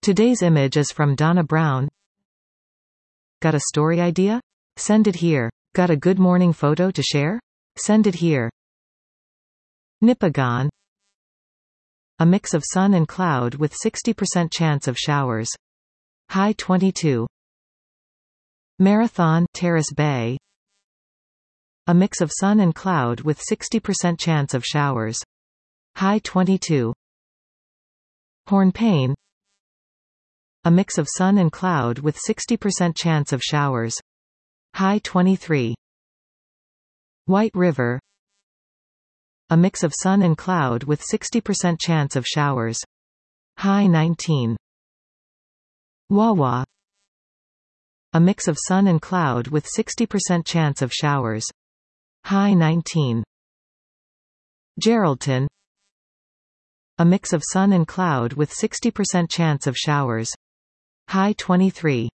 Today's image is from Donna Brown. Got a story idea? Send it here. Got a good morning photo to share? Send it here. Nipigon. A mix of sun and cloud with 60% chance of showers. High 22. Marathon, Terrace Bay. A mix of sun and cloud with 60% chance of showers. High 22. Hornpain. A mix of sun and cloud with 60% chance of showers. High 23. White River. A mix of sun and cloud with 60% chance of showers. High 19. Wawa. A mix of sun and cloud with 60% chance of showers. High 19. Geraldton. A mix of sun and cloud with 60% chance of showers. High 23.